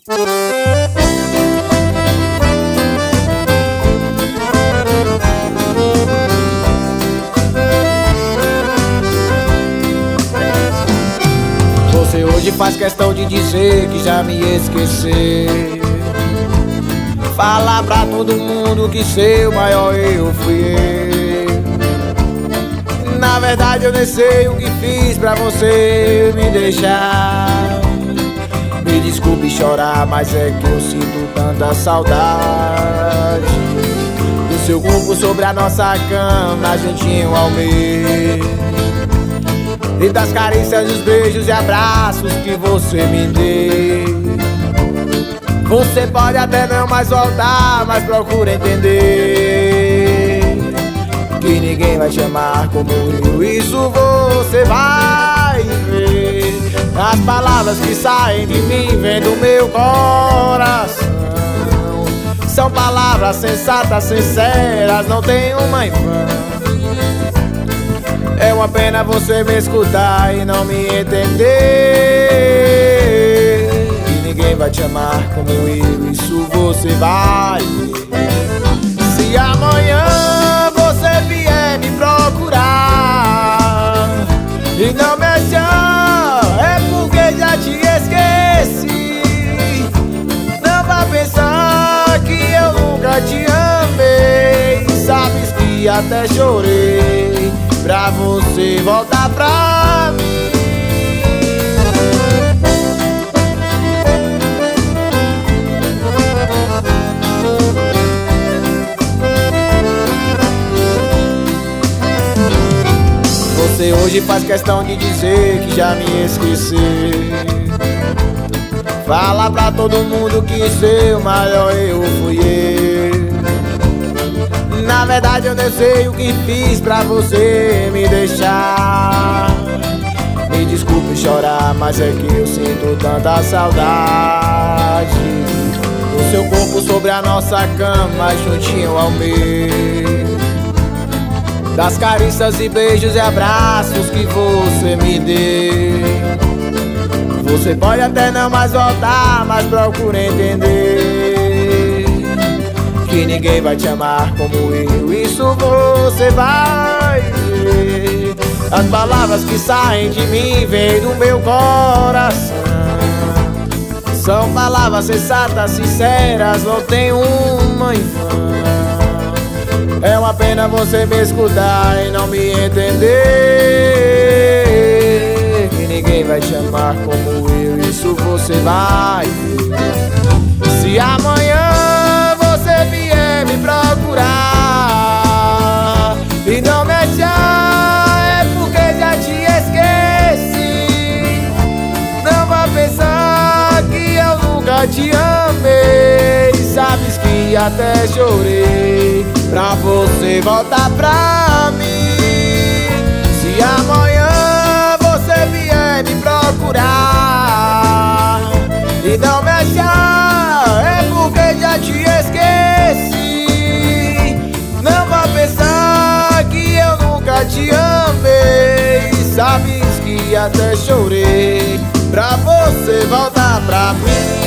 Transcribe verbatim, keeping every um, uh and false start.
Você hoje faz questão de dizer que já me esqueceu. Fala pra todo mundo que seu maior eu fui eu. Na verdade eu nem sei o que fiz pra você me deixar. Me desculpe chorar, mas é que eu sinto tanta saudade do seu corpo sobre a nossa cama, juntinho ao meu, e das carícias, dos beijos e abraços que você me deu. Você pode até não mais voltar, mas procura entender que ninguém vai te amar como eu. Isso você vai ver. As palavras que saem de mim vêm do meu coração. São palavras sensatas, sinceras, não tem uma em vão. É uma pena você me escutar e não me entender que ninguém vai te amar como eu. Isso você vai ver. Se amanhã você vier me procurar e não me achar, é porque já te esqueci. Não vá pensar que eu nunca te amei. Sabes que até chorei pra você voltar pra mim. Você hoje faz questão de dizer que já me esqueceu. Fala pra todo mundo que seu maior eu fui eu. Na verdade eu nem sei o que fiz pra você me deixar. Me desculpe chorar, mas é que eu sinto tanta saudade do seu corpo sobre a nossa cama, juntinho ao meu, das carícias e beijos e abraços que você me deu. Você pode até não mais voltar, mas procura entender que ninguém vai te amar como eu. Isso você vai ver. As palavras que saem de mim vêm do meu coração. São palavras sensatas, sinceras, não tem uma em vão. É uma pena você me escutar e não me entender que ninguém vai te amar como eu. Isso você vai ver. Se amanhã você vier me procurar e não me achar, é porque já te esqueci. Não vá pensar que eu nunca te amei. Sabes que até chorei pra você voltar pra mim. Se amanhã você vier me procurar e não me achar, é porque já te esqueci. Não vá pensar que eu nunca te amei. Sabes que até chorei pra você voltar pra mim.